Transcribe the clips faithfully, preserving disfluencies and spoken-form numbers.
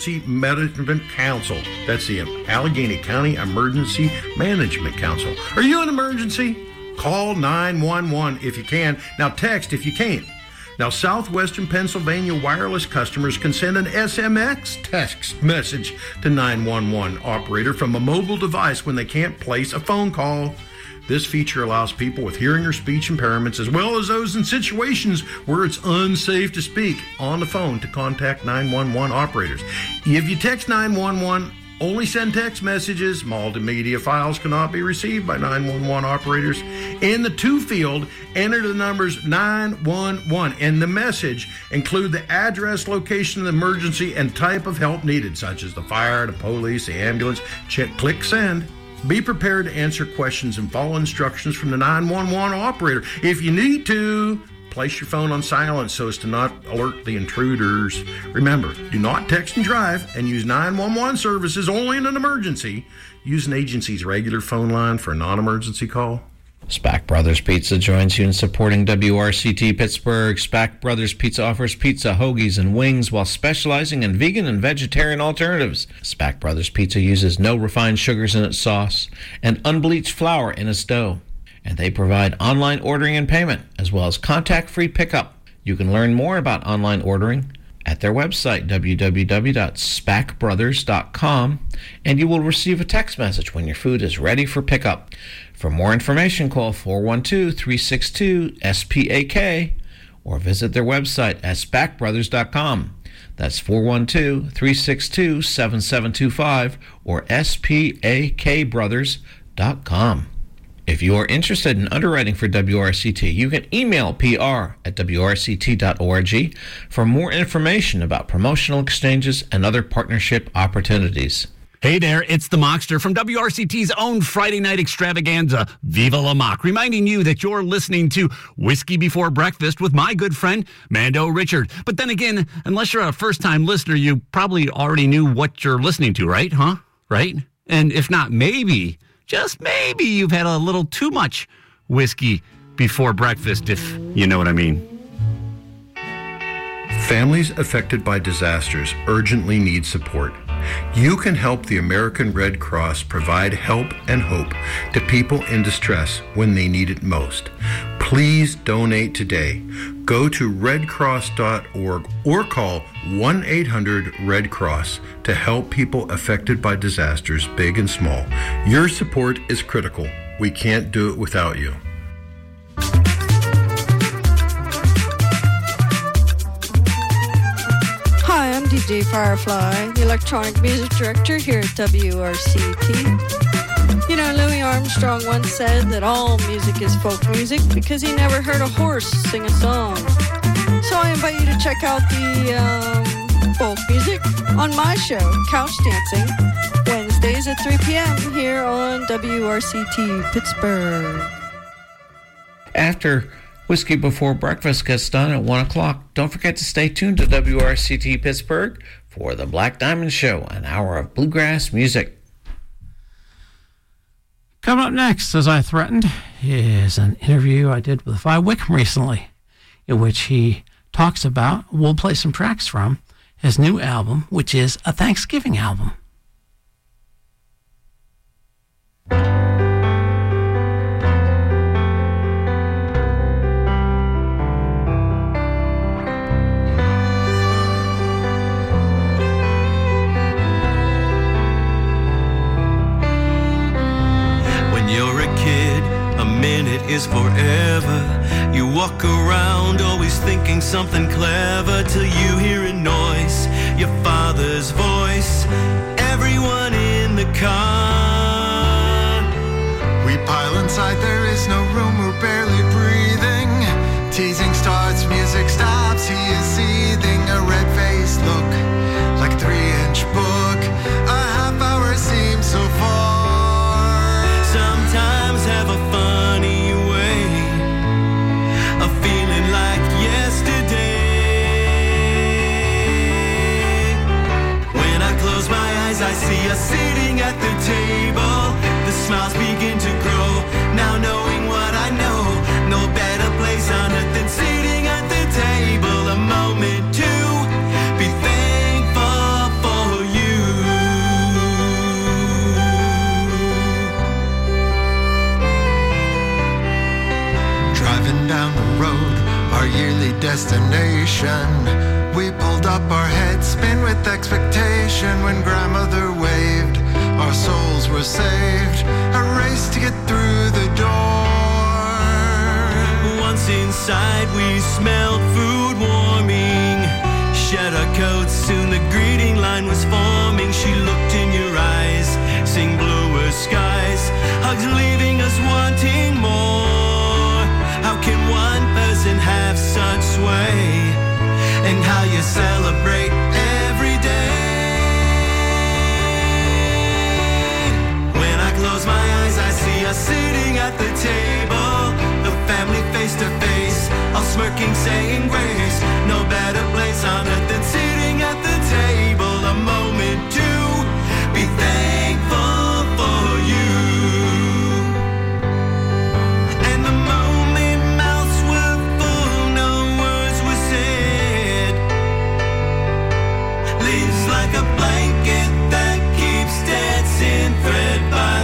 Emergency Management Council. That's the Allegheny County Emergency Management Council. Are you in an emergency? Call nine one one if you can. Now text if you can't. Now, Southwestern Pennsylvania wireless customers can send an S M S text message to nine one one operator from a mobile device when they can't place a phone call. This feature allows people with hearing or speech impairments, as well as those in situations where it's unsafe to speak on the phone, to contact nine one one operators. If you text nine one one, only send text messages. Multimedia files cannot be received by nine one one operators. In the to field, enter the numbers nine one one. And the message include the address, location of the emergency, and type of help needed, such as the fire, the police, the ambulance. Check, click send. Be prepared to answer questions and follow instructions from the nine one one operator. If you need to, place your phone on silent so as to not alert the intruders. Remember, do not text and drive, and use nine one one services only in an emergency. Use an agency's regular phone line for a non-emergency call. Spack Brothers Pizza joins you in supporting W R C T Pittsburgh. Spack Brothers Pizza offers pizza, hoagies, and wings while specializing in vegan and vegetarian alternatives. Spack Brothers Pizza uses no refined sugars in its sauce and unbleached flour in its dough. And they provide online ordering and payment, as well as contact-free pickup. You can learn more about online ordering at their website, w w w dot spack brothers dot com, and you will receive a text message when your food is ready for pickup. For more information, call four one two, three six two, S P A K or visit their website at spack brothers dot com. That's four one two, three six two, seven seven two five or S P A K brothers dot com. If you are interested in underwriting for W R C T, you can email P R at W R C T dot org for more information about promotional exchanges and other partnership opportunities. Hey there, it's the Mockster from W R C T's own Friday night extravaganza, Viva La Mock, reminding you that you're listening to Whiskey Before Breakfast with my good friend, Mando Richard. But then again, unless you're a first-time listener, you probably already knew what you're listening to, right? Huh? Right? And if not, maybe, just maybe you've had a little too much whiskey before breakfast, if you know what I mean. Families affected by disasters urgently need support. You can help the American Red Cross provide help and hope to people in distress when they need it most. Please donate today. Go to red cross dot org or call one eight hundred red cross to help people affected by disasters, big and small. Your support is critical. We can't do it without you. Hi, I'm D J Firefly, the electronic music director here at W R C T. You know, Louis Armstrong once said that all music is folk music because he never heard a horse sing a song. So I invite you to check out the um, folk music on my show, Couch Dancing, Wednesdays at three p.m. here on W R C T Pittsburgh. After Whiskey Before Breakfast gets done at one o'clock, don't forget to stay tuned to W R C T Pittsburgh for the Black Diamond Show, an hour of bluegrass music. Coming up next, as I threatened, is an interview I did with Vi Wickham recently, in which he talks about, we'll play some tracks from, his new album, which is a Thanksgiving album. Is forever. You walk around always thinking something clever till you hear a noise, your father's voice, everyone in the car. We pile inside, there is no room, we're barely breathing. Teasing starts, music stops, he is seething. A red-faced look, like a three-inch book. A half hour seems so far. Sometimes have a funny a feeling like yesterday. When I close my eyes, I see us sitting at the table. The smiles begin to grow. Now knowing what I know, no better place on earth than sitting at the table. A moment to be thankful for destination. We pulled up our heads, spin with expectation. When grandmother waved, our souls were saved. A race to get through the door. Once inside, we smelled food warming. Shed our coats, soon the greeting line was forming. She looked in your eyes, sing bluer skies. Hugs leaving us wanting more. How can one person have such sway? And how you celebrate every day. When I close my eyes, I see us sitting at the table. The family face to face, all smirking, saying grace. No better place on earth than sitting at the table. A moment to be thankful for you. And the moment mouths were full, no words were said. Leaves like a blanket that keeps dancing thread by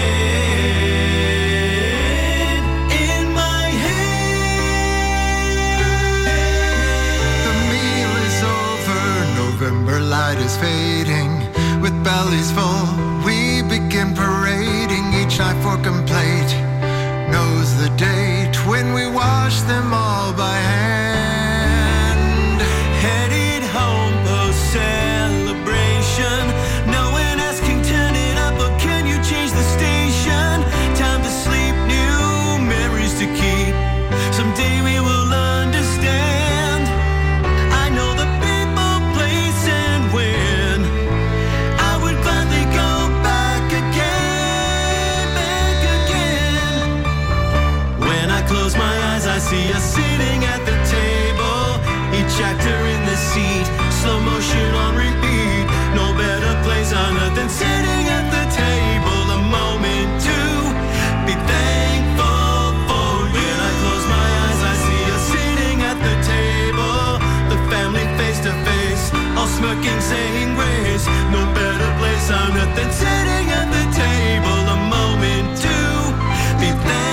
thread in my head. The meal is over, November light is fading. With bellies full, we begin parading. Each knife, fork, and plate knows the date when we wash them all by hand. Headed home post celebration. No one asking, turn it up, or can you change the station? Time to sleep, new memories to keep. Someday we will understand. I know the people, place, and when. I would gladly go back again, back again. When I close my eyes, I see us sitting at the table. Each actor in the seat, slow motion on repeat. No better place on earth than sitting at the table. A moment to be thankful for. When I close my eyes, I see us sitting at the table. The family face to face, all smirking, saying grace. No better place on earth than sitting at the table. A moment to be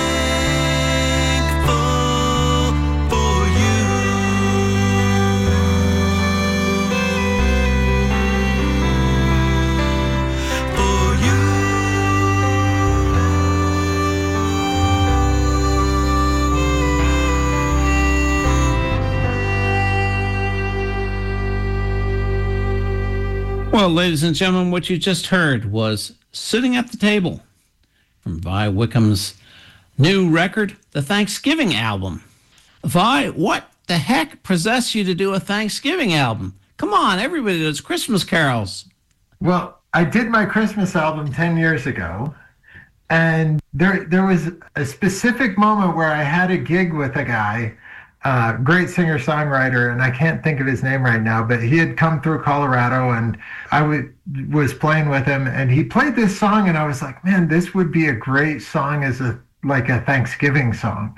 thankful for you. For you. Well, ladies and gentlemen, what you just heard was Sitting at the Table from Vi Wickham's new record, the Thanksgiving album. Vi, what the heck possessed you to do a Thanksgiving album? Come on, everybody does Christmas carols. Well, I did my Christmas album ten years ago, and there there was a specific moment where I had a gig with a guy, uh, great singer-songwriter, and I can't think of his name right now, but he had come through Colorado, and I w- was playing with him, and he played this song, and I was like, man, this would be a great song as a like a Thanksgiving song.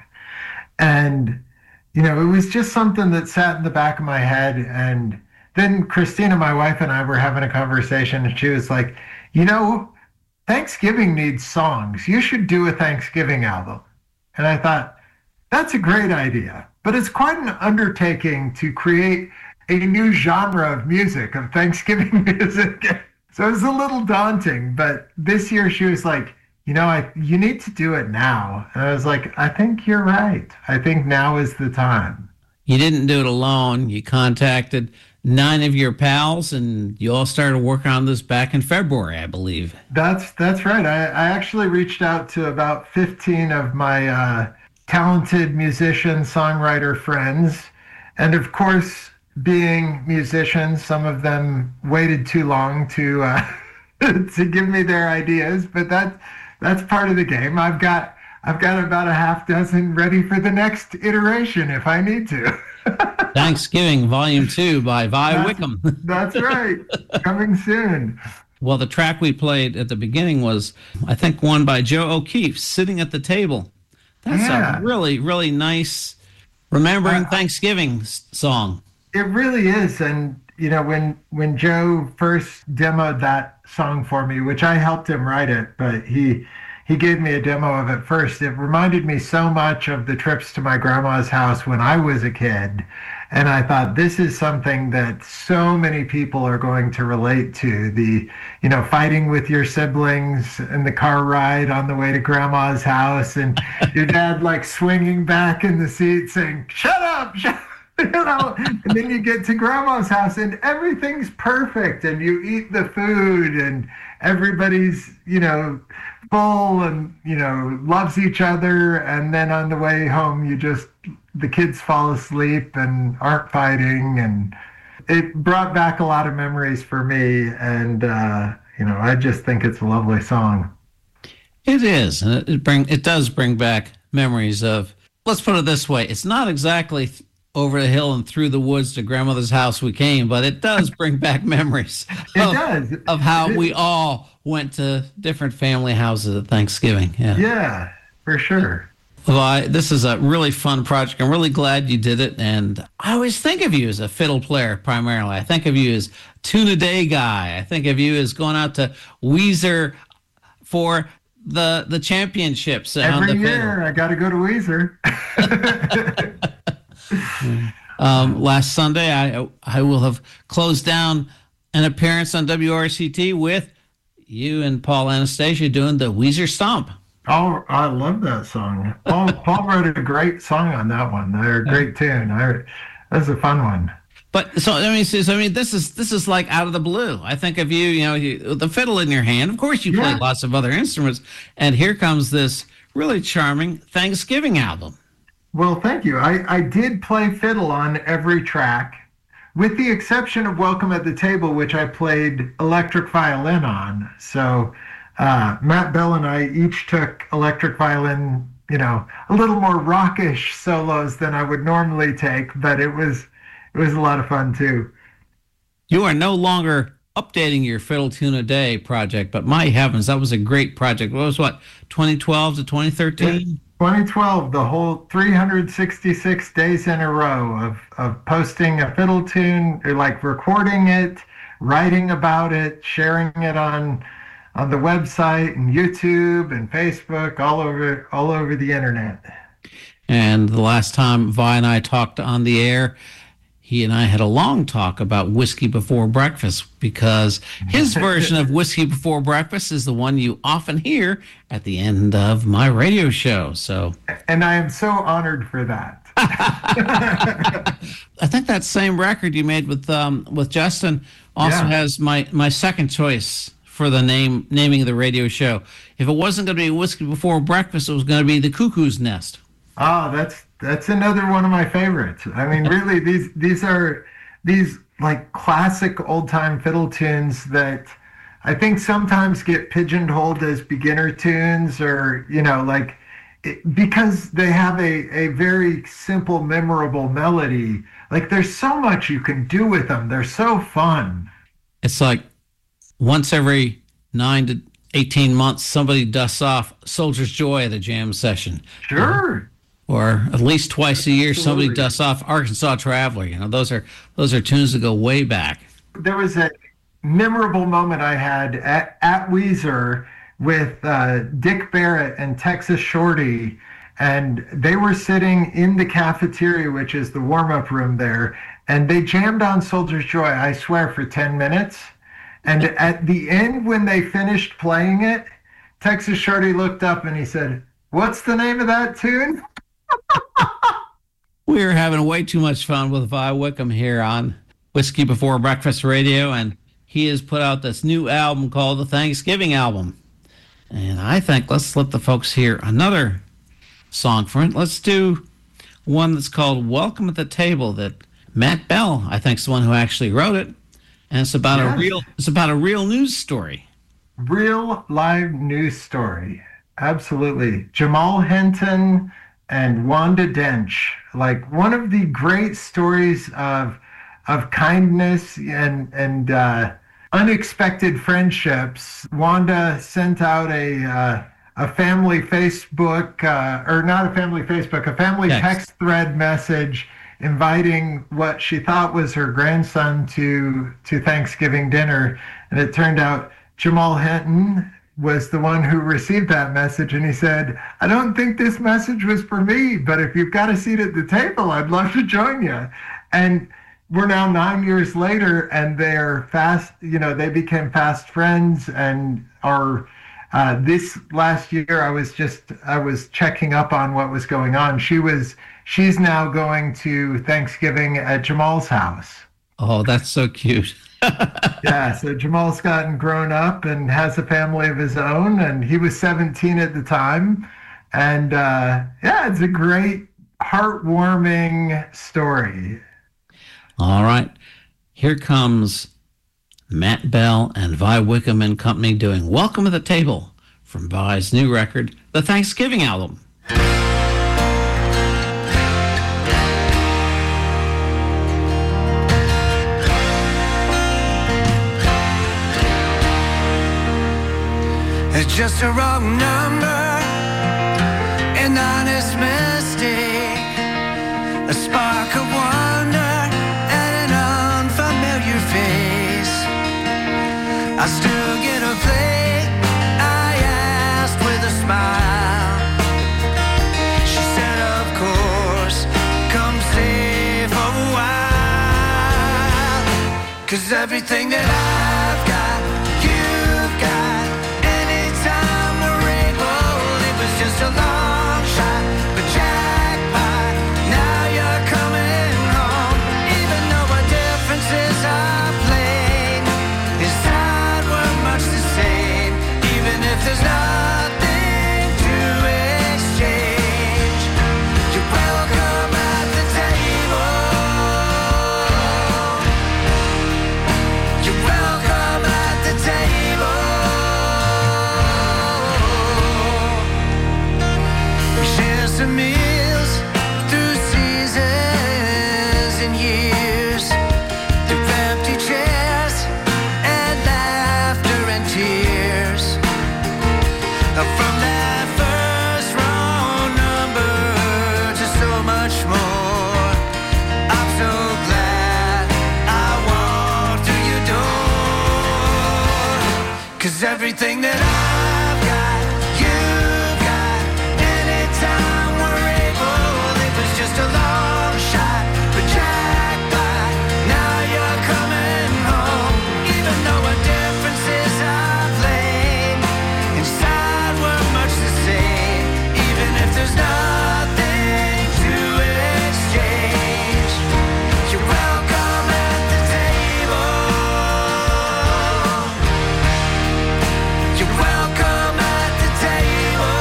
And, you know, it was just something that sat in the back of my head, and then Christina, my wife, and I were having a conversation, and she was like, you know, Thanksgiving needs songs. You should do a Thanksgiving album. And I thought, that's a great idea. But it's quite an undertaking to create a new genre of music, of Thanksgiving music. So it was a little daunting. But this year she was like, you know, I, you need to do it now. And I was like, I think you're right. I think now is the time. You didn't do it alone. You contacted nine of your pals, and you all started working on this back in February, I believe. That's that's right. I, I actually reached out to about fifteen of my uh, talented musician, songwriter friends. And of course, being musicians, some of them waited too long to uh, to give me their ideas, but that that's part of the game. I've got I've got about a half dozen ready for the next iteration if I need to. Thanksgiving Volume two by Vi that's, Wickham. That's right. Coming soon. Well, the track we played at the beginning was, I think, one by Joe O'Keefe, Sitting at the Table. That's Yeah. a really, really nice remembering Uh, Thanksgiving s- song. It really is. And, you know, when when Joe first demoed that song for me, which I helped him write it, but he he gave me a demo of it first. It reminded me so much of the trips to my grandma's house when I was a kid. And I thought, this is something that so many people are going to relate to. The, you know, fighting with your siblings in the car ride on the way to grandma's house, and your dad like swinging back in the seat saying, shut up, shut up. You know, and then you get to grandma's house and everything's perfect, and you eat the food and everybody's, you know, full and, you know, loves each other. And then on the way home, you just, the kids fall asleep and aren't fighting. And it brought back a lot of memories for me. And, uh, you know, I just think it's a lovely song. It is. And it bring, it does bring back memories of, let's put it this way. It's not exactly over the hill and through the woods to grandmother's house we came, but it does bring back memories it of, does. of how we all went to different family houses at Thanksgiving. Yeah, yeah, for sure. Well, I, this is a really fun project. I'm really glad you did it. And I always think of you as a fiddle player primarily. I think of you as tune-a-day guy. I think of you as going out to Weezer for the the championships. Every the year, fiddle. I got to go to Weezer. um, last Sunday, I I will have closed down an appearance on W R C T with you and Paul Anastasia doing the Weezer Stomp. Oh, I love that song. Paul Paul wrote a great song on that one. They're a great tune. I, that was a fun one. But so I mean, so, I mean, this is this is like out of the blue. I think of you, you know, you, with the fiddle in your hand. Of course, you Yeah. play lots of other instruments, and here comes this really charming Thanksgiving album. Well, thank you. I, I did play fiddle on every track, with the exception of Welcome at the Table, which I played electric violin on. So uh, Matt Bell and I each took electric violin, you know, a little more rockish solos than I would normally take, but it was it was a lot of fun too. You are no longer updating your Fiddle Tune a Day project, but my heavens, that was a great project. What was what, twenty twelve to twenty thirteen? twenty twelve, the whole three hundred sixty-six days in a row of, of posting a fiddle tune, or like recording it, writing about it, sharing it on on the website and YouTube and Facebook, all over all over the internet. And the last time Vi and I talked on the air, he and I had a long talk about Whiskey Before Breakfast, because his version of Whiskey Before Breakfast is the one you often hear at the end of my radio show. So, and I am so honored for that. I think that same record you made with um, with Justin also Yeah. has my, my second choice for the name naming of the radio show. If it wasn't going to be Whiskey Before Breakfast, it was going to be The Cuckoo's Nest. Oh, that's that's another one of my favorites. I mean, really, these these are these like classic old time fiddle tunes that I think sometimes get pigeonholed as beginner tunes, or you know, like it, because they have a a very simple, memorable melody. Like there's so much you can do with them. They're so fun. It's like once every nine to eighteen months, somebody dusts off Soldier's Joy at a jam session. Sure. Or at least twice a year, somebody Absolutely. dusts off Arkansas Traveler. You know, those are those are tunes that go way back. There was a memorable moment I had at, at Weezer with uh, Dick Barrett and Texas Shorty, and they were sitting in the cafeteria, which is the warm-up room there, and they jammed on Soldier's Joy, I swear, for ten minutes. And at the end, when they finished playing it, Texas Shorty looked up and he said, "What's the name of that tune?" We are having way too much fun with Vi Wickham here on Whiskey Before Breakfast Radio, and he has put out this new album called the Thanksgiving Album. And I think let's let the folks hear another song from it. Let's do one that's called Welcome at the Table, that Matt Bell, I think, is the one who actually wrote it. And it's about Yes. a real it's about a real news story. Real live news story. Absolutely. Jamal Hinton and Wanda Dench, like one of the great stories of of kindness and and uh, unexpected friendships. Wanda sent out a uh, a family Facebook, uh, or not a family Facebook, a family Text. text thread message inviting what she thought was her grandson to to Thanksgiving dinner, and it turned out Jamal Hinton was the one who received that message, and he said, I don't think this message was for me, but if you've got a seat at the table, I'd love to join you. And we're now nine years later, and they're fast, you know, they became fast friends, and are, uh, this last year, I was just, I was checking up on what was going on. She was, she's now going to Thanksgiving at Jamal's house. Oh, that's so cute. Yeah, so Jamal's gotten grown up and has a family of his own, and he was seventeen at the time. And uh, yeah, it's a great, heartwarming story. All right, here comes Matt Bell and Vi Wickham and Company doing Welcome to the Table from Vi's new record, the Thanksgiving album. It's just a wrong number, an honest mistake, a spark of wonder and an unfamiliar face. I still get a play, I asked with a smile. She said, of course, come stay for a while. 'Cause everything that I've got, you've got. Just a long shot, but jackpot, now you're coming home. Even though our differences are plain, inside we're much the same. Even if there's nothing to exchange, you're welcome at the table. You're welcome at the table. Some meals through seasons and years, through empty chairs and laughter and tears. From that first wrong number to so much more, I'm so glad I walked through your door. 'Cause everything that I've got, you've got. Anytime just a long shot, but jackpot, now you're coming home. Even though our differences are plain, inside we're much the same. Even if there's nothing to exchange, you're welcome at the table. You're welcome at the table.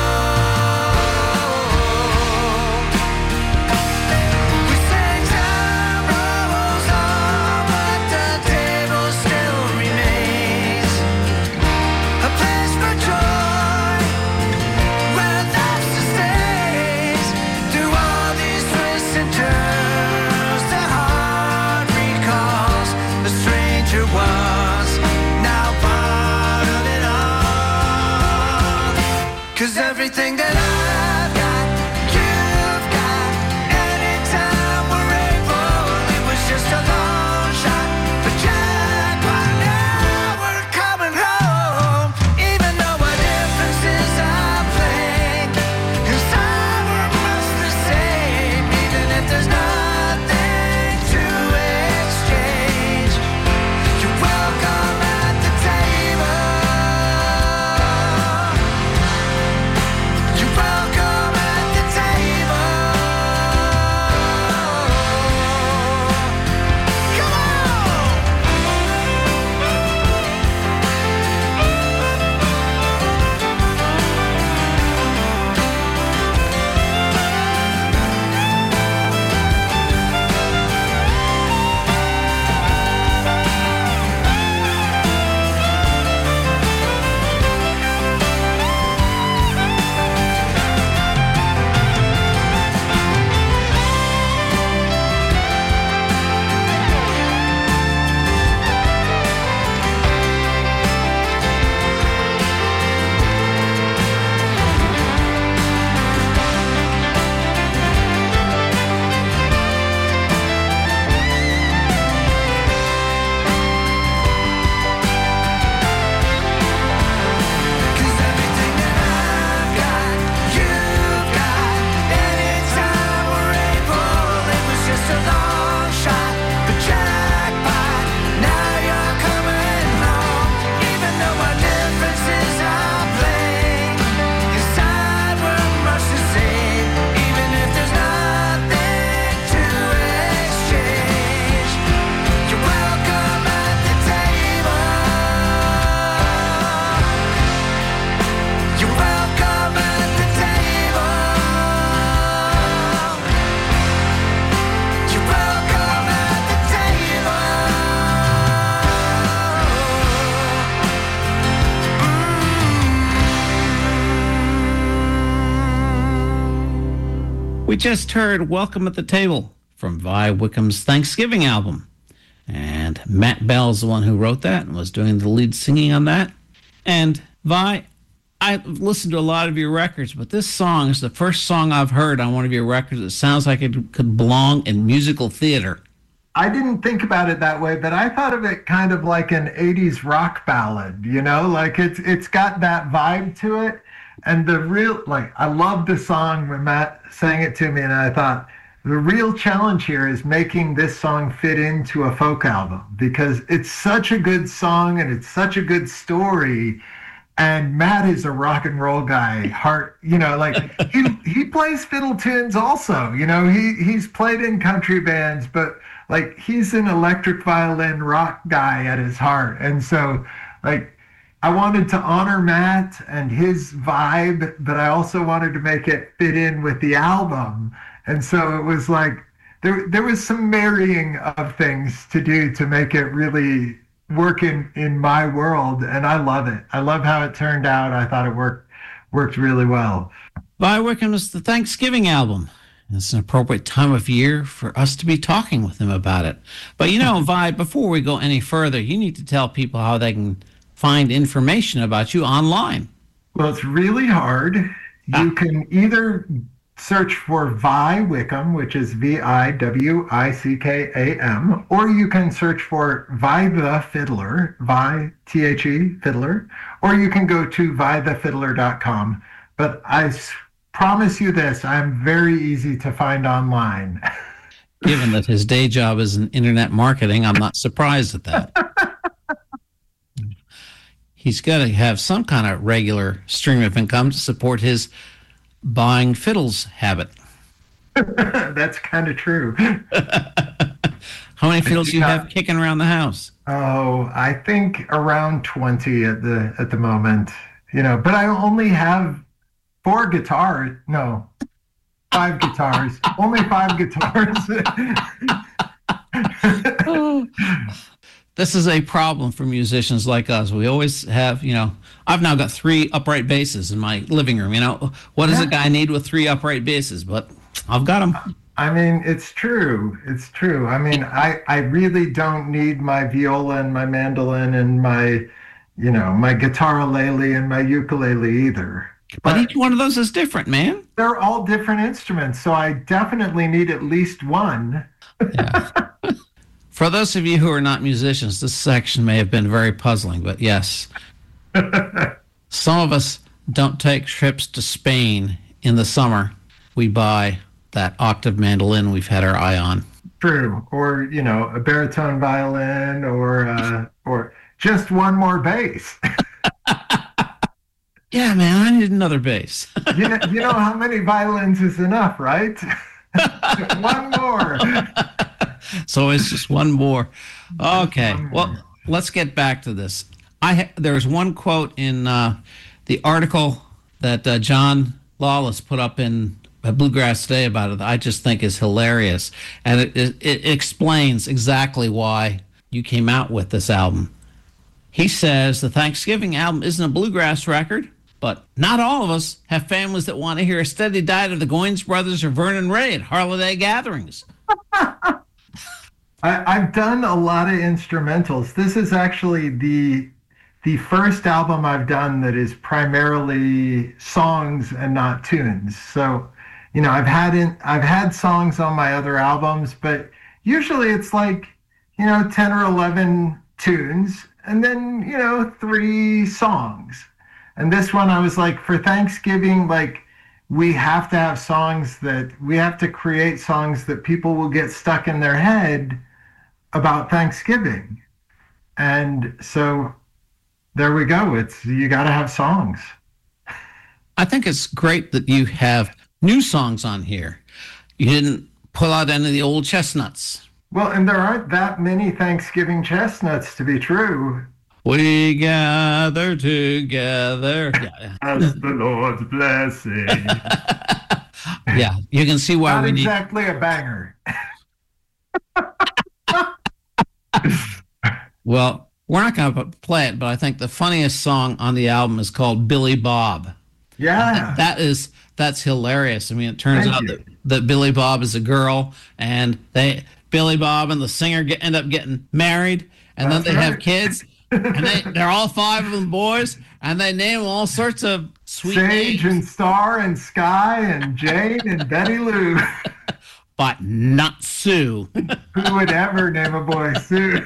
Everything that I've got, you've got. Anytime we're able, it was just a long shot, but jackpot, now we're coming home. Even though our differences are plain, inside we're much the same. Even if there's nothing to exchange, you're welcome at the table. You We just heard Welcome at the Table from Vi Wickham's Thanksgiving album. And Matt Bell's the one who wrote that and was doing the lead singing on that. And Vi, I've listened to a lot of your records, but this song is the first song I've heard on one of your records that sounds like it could belong in musical theater. I didn't think about it that way, but I thought of it kind of like an eighties rock ballad, you know, like it's it's got that vibe to it. And the real, like, I loved the song when Matt sang it to me, and I thought, the real challenge here is making this song fit into a folk album, because it's such a good song and it's such a good story. And Matt is a rock and roll guy, heart, you know, like he he plays fiddle tunes also, you know, he he's played in country bands, but like he's an electric violin rock guy at his heart. And so like I wanted to honor Matt and his vibe, but I also wanted to make it fit in with the album. And so it was like there there was some marrying of things to do to make it really work in, in my world, and I love it. I love how it turned out. I thought it worked worked really well. Vi Wickham is the Thanksgiving album. It's an appropriate time of year for us to be talking with him about it. But you know, Vi, before we go any further, you need to tell people how they can find information about you online. Well, it's really hard. Ah. You can either search for Vi Wickham, which is V I W I C K A M, or you can search for Vi the Fiddler, Vi, T H E, Fiddler, or you can go to vi the fiddler dot com. But I s- promise you this, I'm very easy to find online. Given that his day job is in internet marketing, I'm not surprised at that. He's got to have some kind of regular stream of income to support his buying fiddles habit. That's kind of true. How many fiddles do you have kicking around the house? Oh, I think around twenty at the at the moment. You know, but I only have four guitars. No, five guitars. Only five guitars. Oh. This is a problem for musicians like us. We always have, you know, I've now got three upright basses in my living room. You know, what does a guy need with three upright basses? But I've got them. I mean, it's true. It's true. I mean, I, I really don't need my viola and my mandolin and my, you know, my guitar-a-lele and my ukulele either. But, but each one of those is different, man. They're all different instruments, so I definitely need at least one. Yeah. For those of you who are not musicians, this section may have been very puzzling, but yes. Some of us don't take trips to Spain in the summer. We buy that octave mandolin we've had our eye on. True. Or, you know, a baritone violin or uh, or just one more bass. Yeah, man, I need another bass. you, know, you know how many violins is enough, right? One more. So it's just one more. Okay. One more. Well, let's get back to this. I ha- There's one quote in uh, the article that uh, John Lawless put up in Bluegrass Today about it that I just think is hilarious. And it, it, it explains exactly why you came out with this album. He says the Thanksgiving album isn't a bluegrass record, but not all of us have families that want to hear a steady diet of the Goins Brothers or Vernon Ray at holiday gatherings. I, I've done a lot of instrumentals. This is actually the the first album I've done that is primarily songs and not tunes. So, you know, I've had in, I've had songs on my other albums, but usually it's like, you know, ten or eleven tunes and then, you know, three songs. And this one I was like, for Thanksgiving, like, we have to have songs that we have to create songs that people will get stuck in their head about Thanksgiving. And so there we go. It's, you got to have songs. I think it's great that you have new songs on here. You didn't pull out any of the old chestnuts. Well, and there aren't that many Thanksgiving chestnuts to be true. We gather together. Yeah. As the Lord's blessing. Yeah, you can see why Not we exactly need... a banger. Well, we're not going to play it, but I think the funniest song on the album is called Billy Bob. Yeah. That is, that's hilarious. I mean, it turns Thank out you. that, that Billy Bob is a girl, and they, Billy Bob and the singer get, end up getting married, and That's then they right. have kids, and they, they're all five of them boys, and they name all sorts of sweet Sage names, and Star and Sky and Jane and Betty Lou. but not Sue. Who would ever name a boy Sue?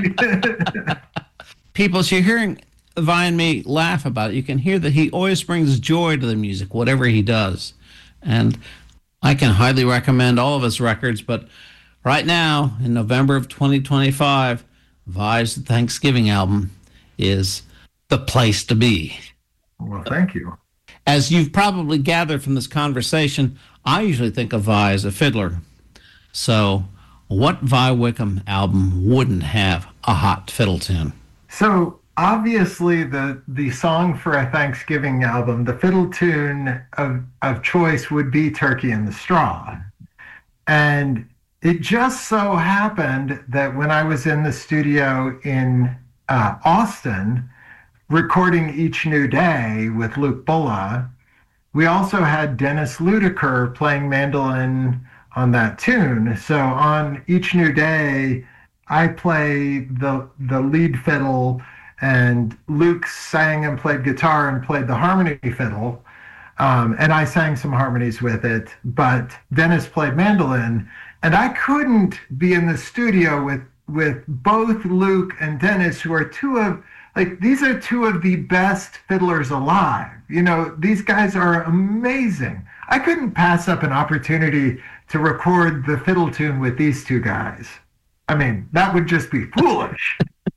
People, so you're hearing Vi and me laugh about it. You can hear that he always brings joy to the music, whatever he does. And I can highly recommend all of his records, but right now, in November of twenty twenty-five, Vi's Thanksgiving album is the place to be. Well, thank you. As you've probably gathered from this conversation, I usually think of Vi as a fiddler. So what Vi Wickham album wouldn't have a hot fiddle tune? So obviously the the song for a Thanksgiving album, the fiddle tune of, of choice would be Turkey in the Straw. And it just so happened that when I was in the studio in uh, Austin recording Each New Day with Luke Bulla, we also had Dennis Luediker playing mandolin on that tune. So on Each New Day, I play the the lead fiddle, and Luke sang and played guitar and played the harmony fiddle, um, and I sang some harmonies with it, but Dennis played mandolin, and I couldn't be in the studio with with both Luke and Dennis, who are two of, like, these are two of the best fiddlers alive. You know, these guys are amazing. I couldn't pass up an opportunity to record the fiddle tune with these two guys. I mean, that would just be foolish.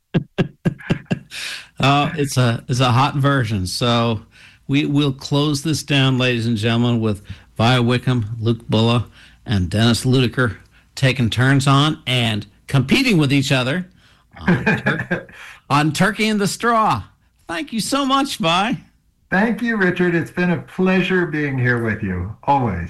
Uh, it's a it's a hot version. So we will close this down, ladies and gentlemen, with Vi Wickham, Luke Bulla, and Dennis Luediker taking turns on and competing with each other on, Tur- on Turkey in the Straw. Thank you so much, Vi. Thank you, Richard. It's been a pleasure being here with you, always.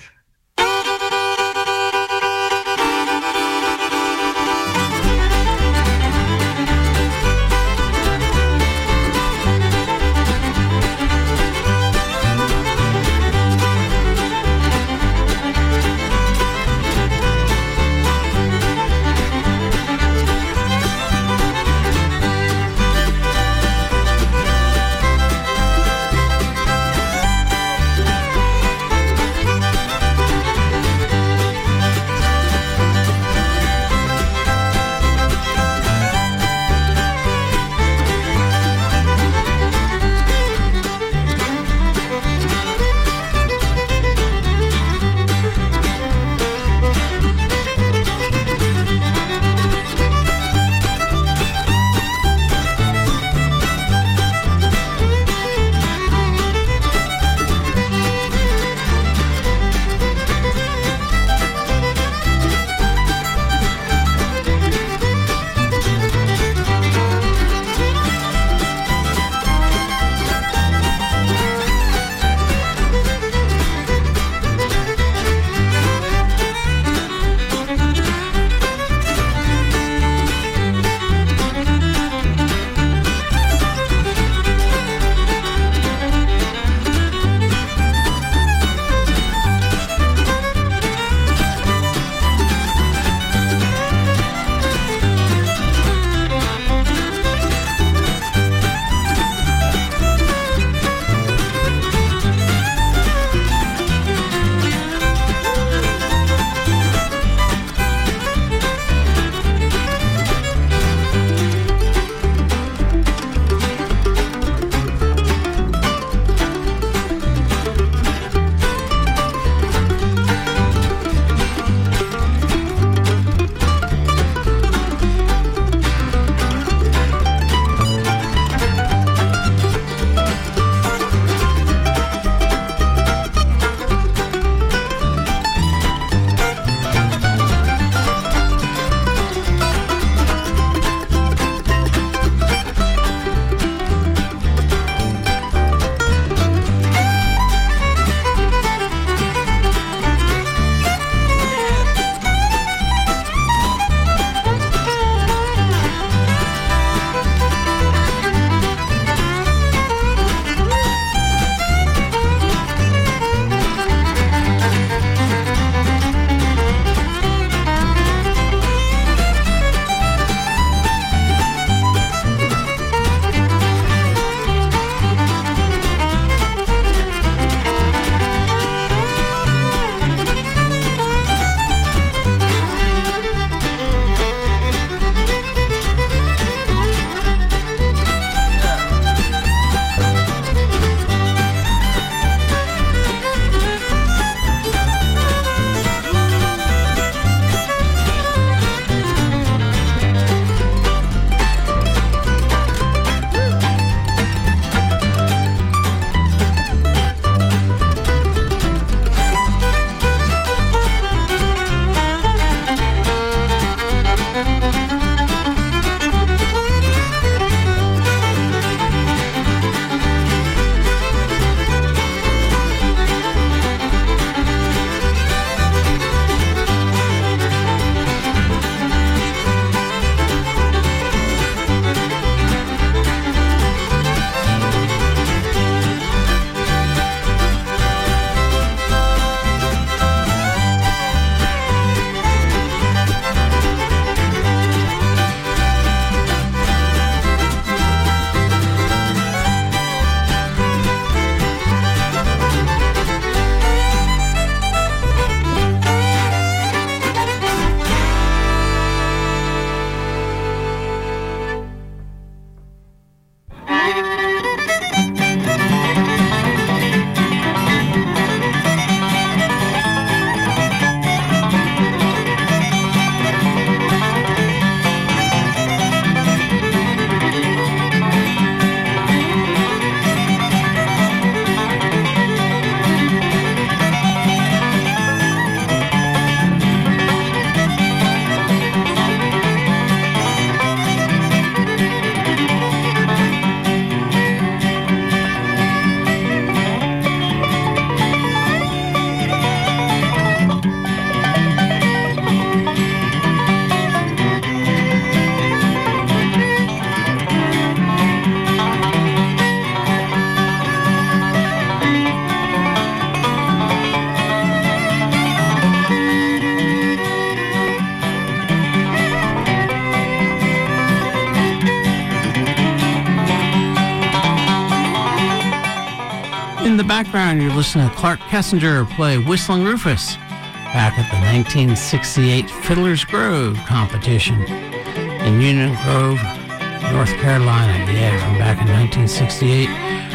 In the background, you're listening to Clark Kessinger play Whistling Rufus back at the nineteen sixty-eight Fiddler's Grove competition in Union Grove, North Carolina. Yeah, from back in nineteen sixty-eight.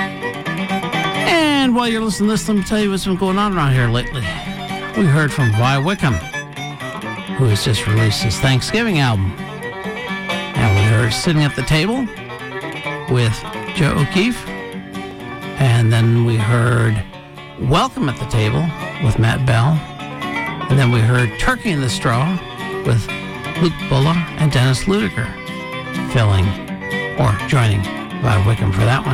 And while you're listening to this, let me tell you what's been going on around here lately. We heard from Vi Wickham, who has just released his Thanksgiving album. And we heard Sitting at the Table with Joe O'Keefe. And then we heard Welcome at the Table with Matt Bell. And then we heard Turkey in the Straw with Luke Bulla and Dennis Ludiker, filling or joining Vi Wickham for that one.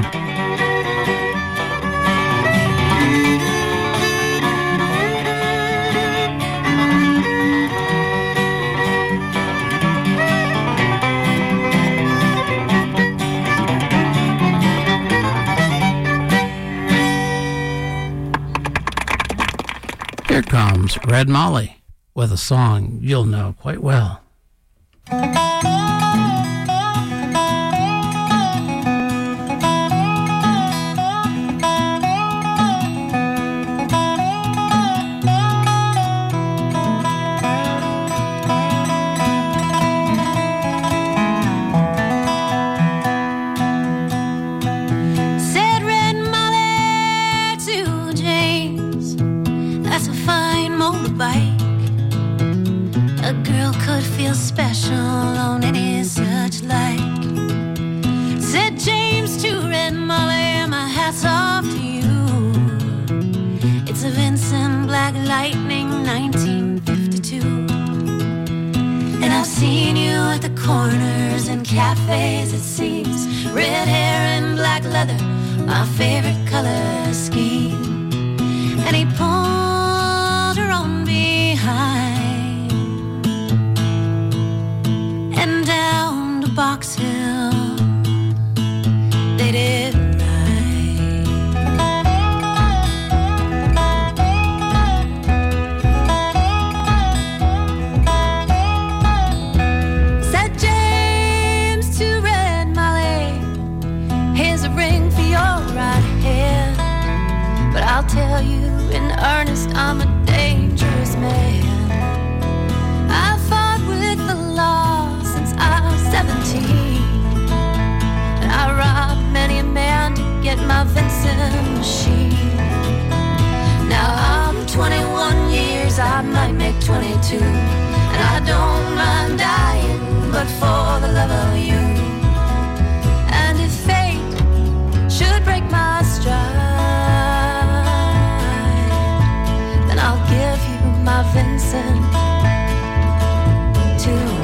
Here comes Red Molly with a song you'll know quite well. Special on any such like. Said James to Red Molly, my hat's off to you. It's a Vincent Black Lightning nineteen fifty-two. And I've seen you at the corners and cafes, it seems. Red hair and black leather, my favorite color scheme. And he pulled her on behind and down to Box Hill they did ride. Said James to Red Molly, here's a ring for your right hand, but I'll tell you in earnest I'm a dangerous man. I fought with the law I was seventeen, and I robbed many a man to get my Vincent machine. Now I'm twenty-one years, I might make twenty-two, and I don't mind dying, but for the love of you. And if fate should break my stride, then I'll give you my Vincent to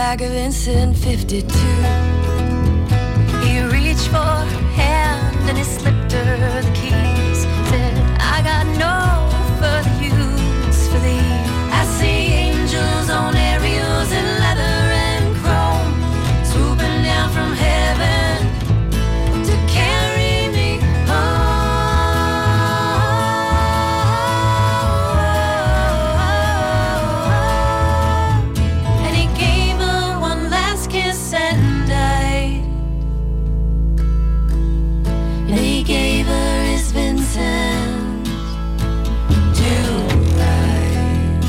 like a Vincent fifty-two. He reached for her hand and he slipped her the keys. Said, I got no further use for thee. I see angels on aerials in leather and chrome, swooping down from heaven to carry me home. And he gave her one last kiss and died. And he gave her his Vincent to ride.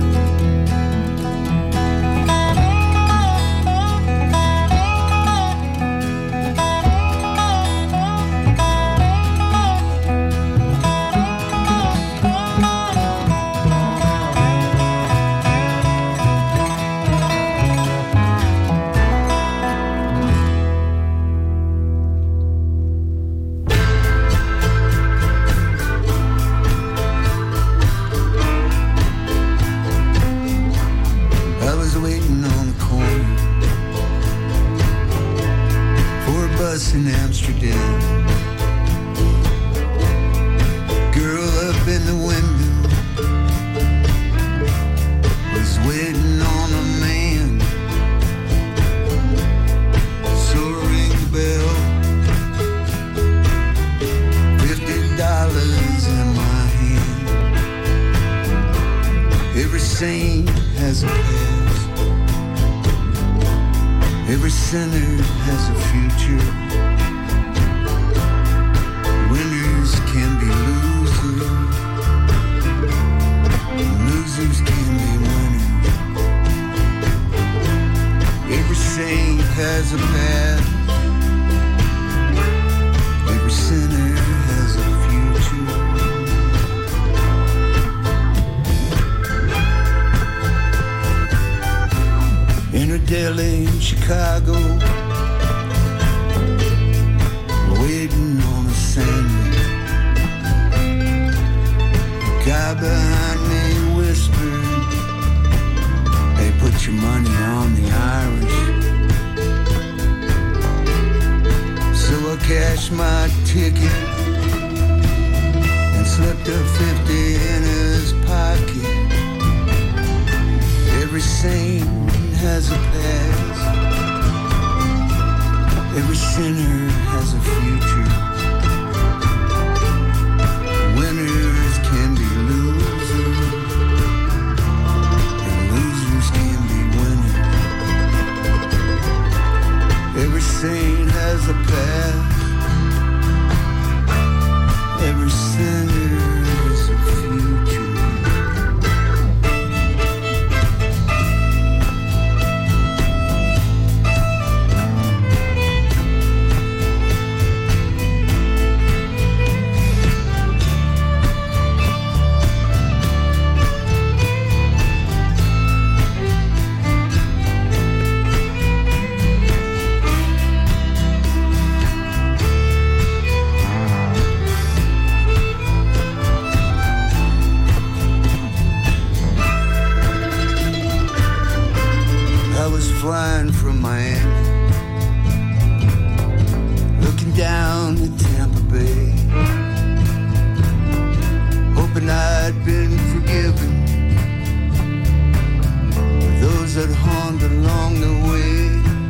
I was waiting on the corner for a bus in Amsterdam. Girl up in the window was waiting on a man. So ring the bell, fifty dollars in my hand. Every saint has a past. Every sinner has a future. Winners can be losers. Losers can be winners. Every saint has a past. Every sinner has a future. Inner Delhi in Chicago, waiting on a sandwich. The guy behind me whispered, hey, put your money on the Irish. So I cashed my ticket and slipped a fifty in his pocket. Every saint has a past. Every sinner has a future. Winners can be losers, and losers can be winners. Every saint has a past. Every sinner has a future. Flying from Miami, looking down at Tampa Bay, hoping I'd been forgiven for those that harmed along the way.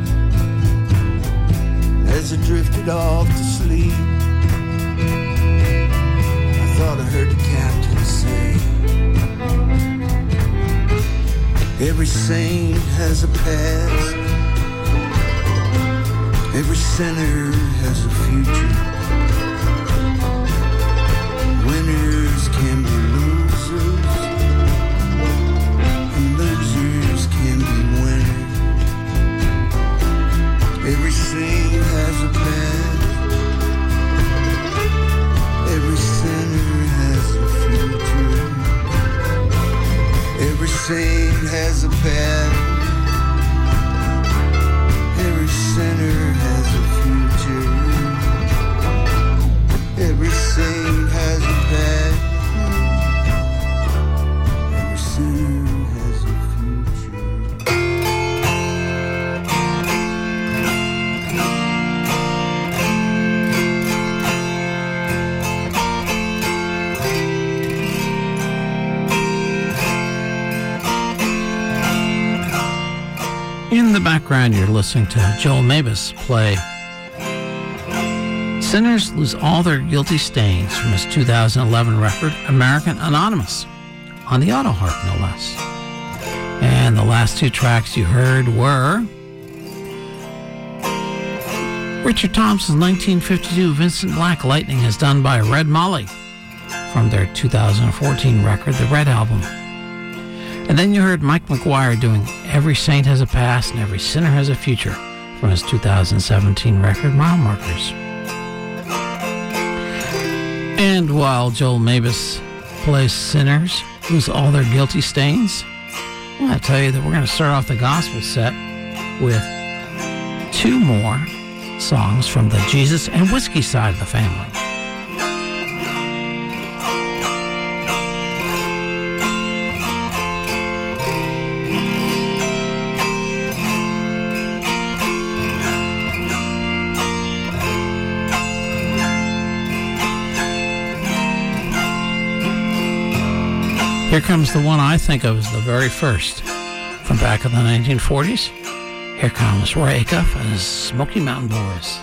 As I drifted off to sleep, I thought I heard the captain say, every saint has a past. Every sinner has a future. Winners can be losers, and losers can be winners. Every saint has a past. Every sinner has a future. Every saint has a past. Every sinner has a future. background, you're listening to Joel Mabus play Sinners Lose All Their Guilty Stains from his two thousand eleven record, American Anonymous, on the auto harp, no less. And the last two tracks you heard were Richard Thompson's nineteen fifty-two Vincent Black Lightning is done by Red Molly from their two thousand fourteen record, The Red Album. And then you heard Mike McGuire doing Every Saint Has a Past and Every Sinner Has a Future from his two thousand seventeen record, Mile Markers. And while Joel Mabus plays Sinners Lose All Their Guilty Stains, I want to tell you that we're going to start off the gospel set with two more songs from the Jesus and Whiskey side of the family. Here comes the one I think of as the very first from back in the nineteen forties. Here comes Roy Acuff and his Smoky Mountain Boys.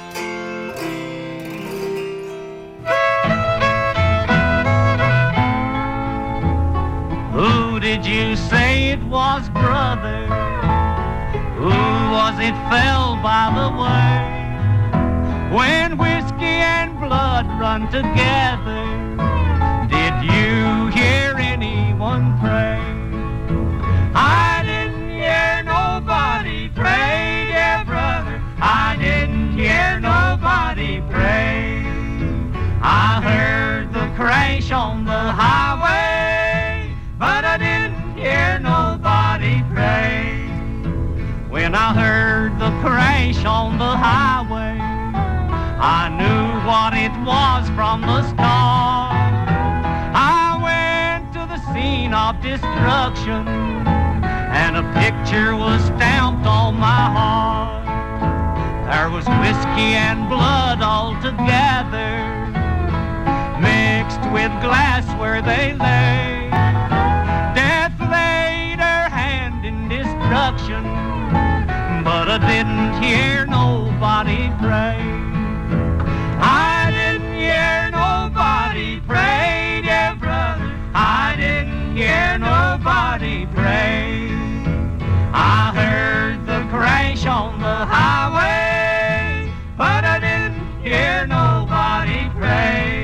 Who did you say it was, brother? Who was it fell by the way? When whiskey and blood run together, did you hear anyone pray? I didn't hear nobody pray, dear brother. I didn't hear nobody pray. I heard the crash on the highway, but I didn't hear nobody pray. When I heard the crash on the highway, I knew what it was from the start. I went to the scene of destruction, and a picture was stamped on my heart. There was whiskey and blood all together, mixed with glass where they lay. Death laid her hand in destruction, but I didn't hear nobody pray. I didn't hear nobody pray, dear brother. I didn't hear nobody pray. I heard the crash on the highway, but I didn't hear nobody pray.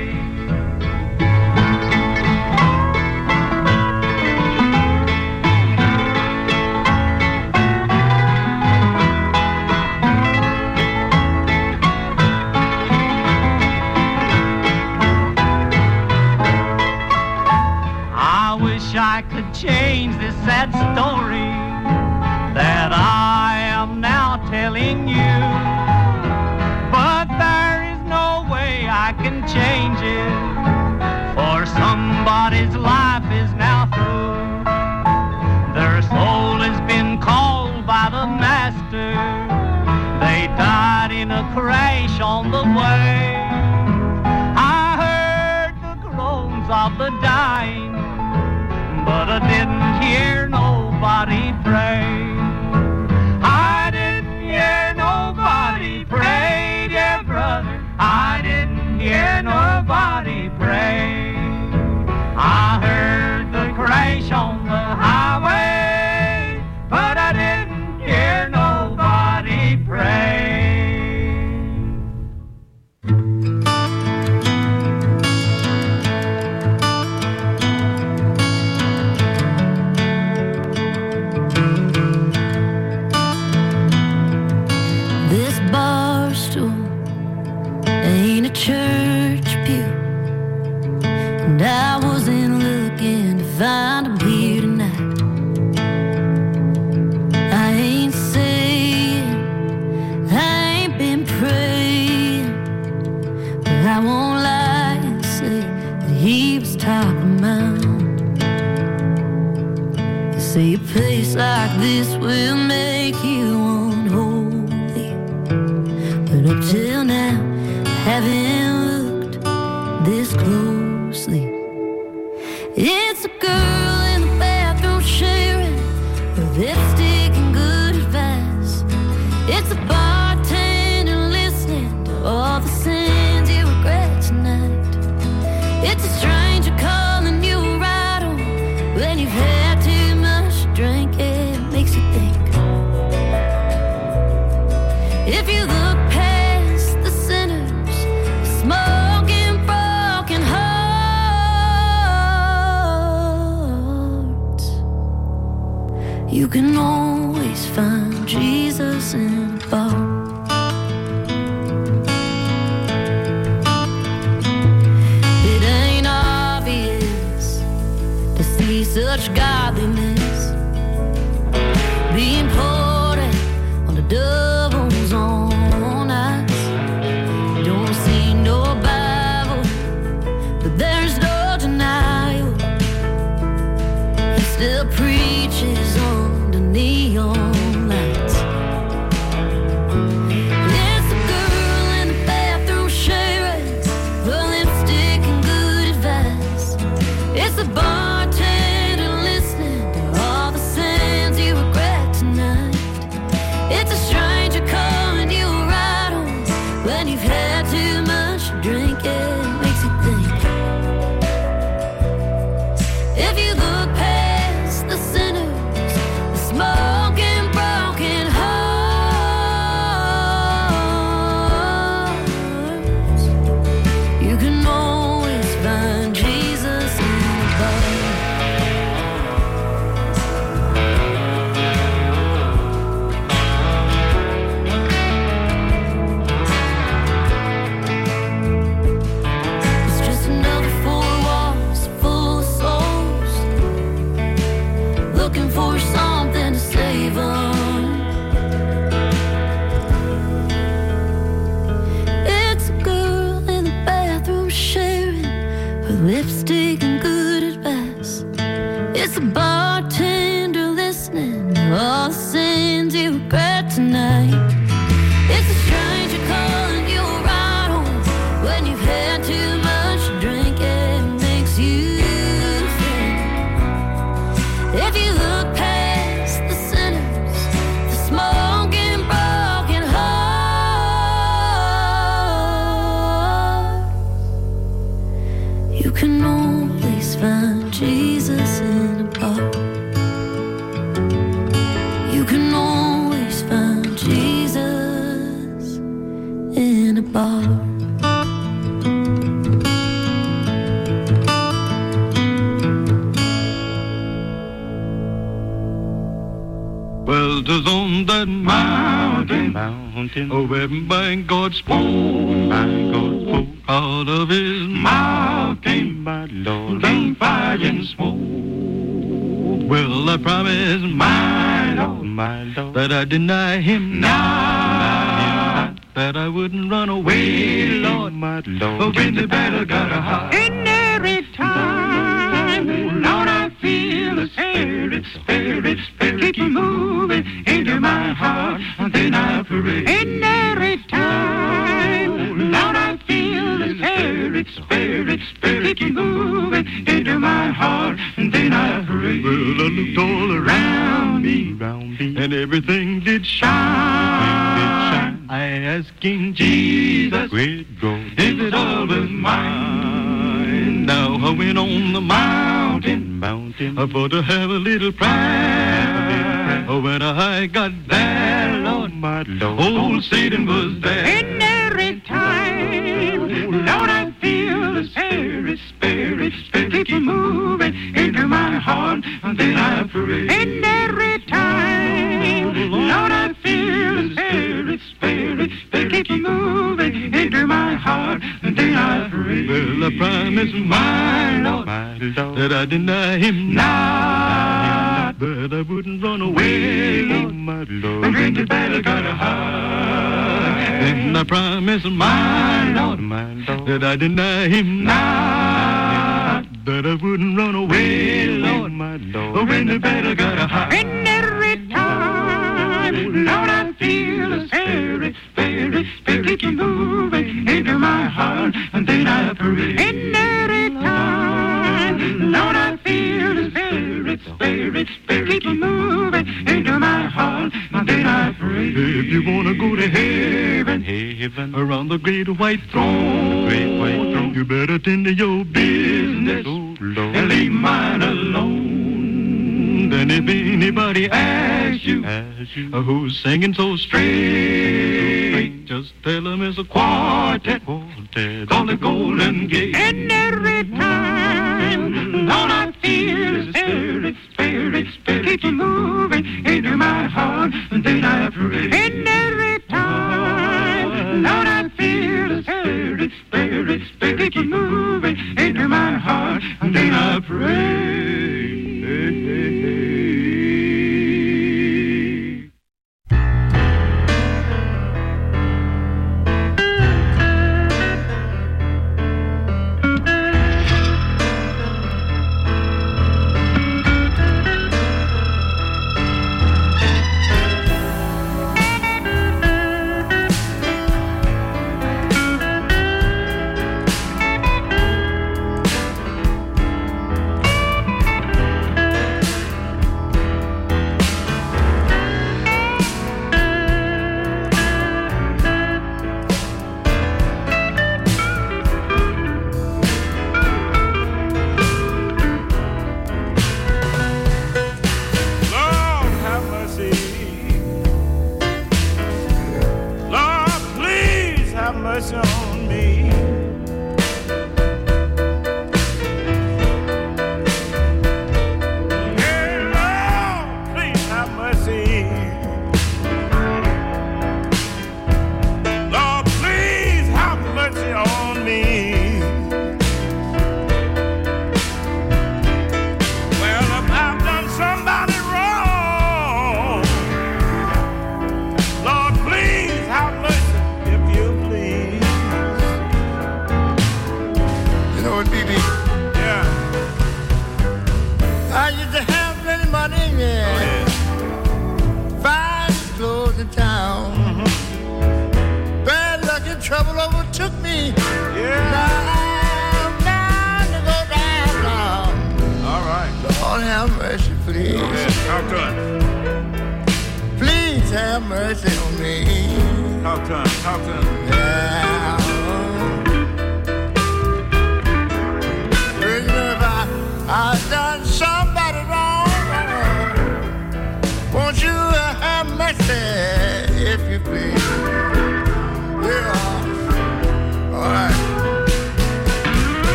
I could change this sad story that I am now telling you, but there is no way I can change it, for somebody's life is now through. Their soul has been called by the Master. They died in a crash on the way. I heard the groans of the dying, but I didn't hear nobody pray. I didn't hear nobody pray, dear brother. I didn't hear nobody pray. I heard the crash on the highway, but I didn't hear nobody pray. Church pew, and I wasn't looking to find him here tonight. I ain't saying I ain't been praying, but I won't lie and say that he was top of mind. They say a place like this will make you unholy, but up till now haven't looked this closely. It's a girl in the bathroom sharing her lipstick and good advice. It's a stranger calling you a rival when you've had too much to drink. It makes you think. If you look past the sinners, smoking broken hearts, you can always find Jesus in a bar. It ain't obvious to see such godliness being poured out on the devil's own eyes. Don't see no Bible, but there's no denial. He still preaches on the neon lights. It's a girl in the bathroom sharing her lipstick and good advice. It's a bartender listening to all the sins you regret tonight. It's a stranger calling you a rival when you've had too much to drink. It makes you think. If you look past the sinners, the smoking broken hearts, you can always find Jesus in the bar. It's just another four walls full of souls looking for something to save them. It's a girl in the bathroom sharing her lipstick and good advice. It's a bartender listening to all the sins you regret tonight. It's a stranger calling you a rival when you've had too much to drink. It makes you think. If you look past the sinners, the smoking broken hearts, you can always find Jesus in a bar. You can always find Jesus in a bar. Well, 'tis on that mountain, mountain, oh, where by God spoke, by God spoke out of his mouth came my Lord, came fire and smoke. Well, I promise my Lord, my Lord, that I deny him not, that I wouldn't run away, Lord, my Lord. Oh, when the battle got a heart, in every time, Lord, I feel the spirit, spirit, spirit keep moving into my heart, and then I pray. In every time, Lord, I feel the spirit, spirit, spirit keep moving into my heart, and then I pray. Well, I looked all around me, around me, and everything did shine. I asked King Jesus, where'd it go? Is it all was mine? Now I went on the mountain, mountain, for to have a little prayer. Oh, when I got there, Lord, my Lord, old Satan was there. In every time, Lord, I feel the spirit, spirit, spirit keep moving into my heart, and then I pray. In every time, Lord, I feel the spirit, spirit, spirit keep moving into my heart, and then I pray. Well, I promise my Lord, my Lord, that I deny him not, but I wouldn't run away, Lord, my Lord, and when the battle got a heart. And I promise my Lord, my Lord, that I deny him not, that I wouldn't run away, Lord, my Lord, when the battle got a heart. And every time, Lord, I feel the spirit, spirit, spirit keep moving into my heart, and then I pray. And every time, Lord, I feel the spirit, spirit, spirit keep moving into my heart, and then I pray. If you wanna go to heaven, heaven, around the great white throne, great white throne, you better tend to your business. business and leave mine alone. Then if anybody asks you, you uh, who's singing so straight, just tell them it's a quartet, quartet called the Golden Gate. And every time all I feel is spirit, spirit, spirit, keep it moving into my heart, and then I pray. And every time all I feel is spirit, spirit, spirit, keep it moving into my heart, and then I pray.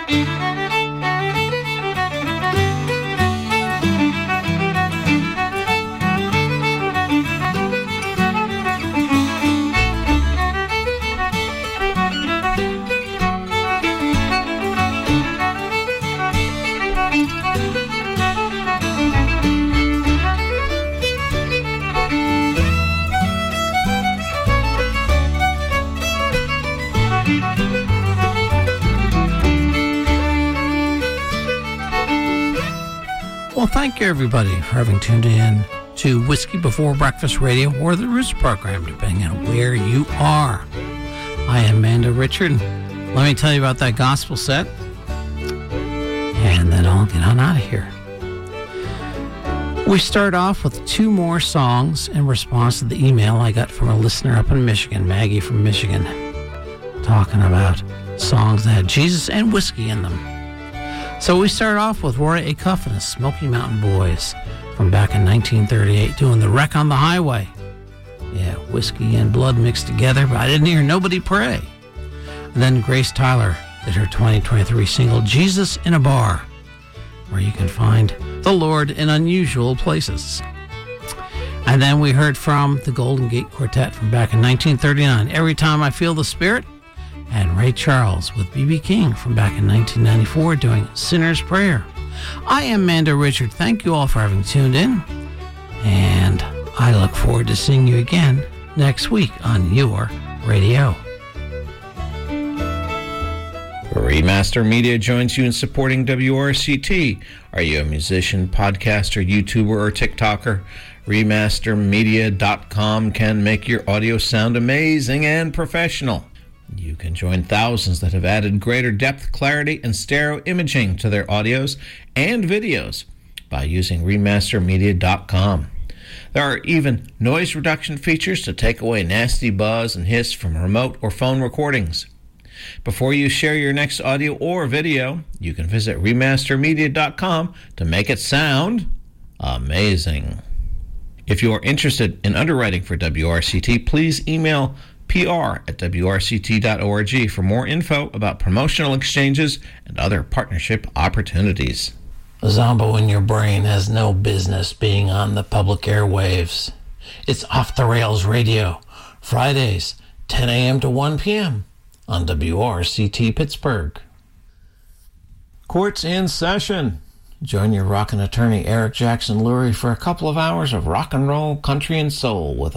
Well, thank you, everybody, for having tuned in to Whiskey Before Breakfast Radio or the Roots program, depending on where you are. I am Mando Richard. Let me tell you about that gospel set, and then I'll get on out of here. We start off with two more songs in response to the email I got from a listener up in Michigan, Maggie from Michigan, talking about songs that had Jesus and whiskey in them. So we start off with Roy Acuff and the Smoky Mountain Boys from back in nineteen thirty-eight doing The Wreck on the Highway. Yeah, whiskey and blood mixed together, but I didn't hear nobody pray. And then Grace Tyler did her twenty twenty-three single Jesus in a Bar, where you can find the Lord in unusual places. And then we heard from the Golden Gate Quartet from back in nineteen thirty-nine, Every Time I Feel the Spirit, and Ray Charles with B B King from back in nineteen ninety-four doing Sinner's Prayer. I am Mando Richard. Thank you all for having tuned in, and I look forward to seeing you again next week on your radio. Remaster Media joins you in supporting W R C T. Are you a musician, podcaster, YouTuber, or TikToker? Remaster Media dot com can make your audio sound amazing and professional. You can join thousands that have added greater depth, clarity, and stereo imaging to their audios and videos by using Remaster Media dot com. There are even noise reduction features to take away nasty buzz and hiss from remote or phone recordings. Before you share your next audio or video, you can visit Remaster Media dot com to make it sound amazing. If you are interested in underwriting for W R C T, please email P R at W R C T dot org for more info about promotional exchanges and other partnership opportunities. Zombo in your brain has no business being on the public airwaves. It's Off the Rails Radio, Fridays, ten a.m. to one p.m. on W R C T Pittsburgh. Court's in session. Join your rockin' attorney Eric Jackson Lurie for a couple of hours of rock and roll, country, and soul with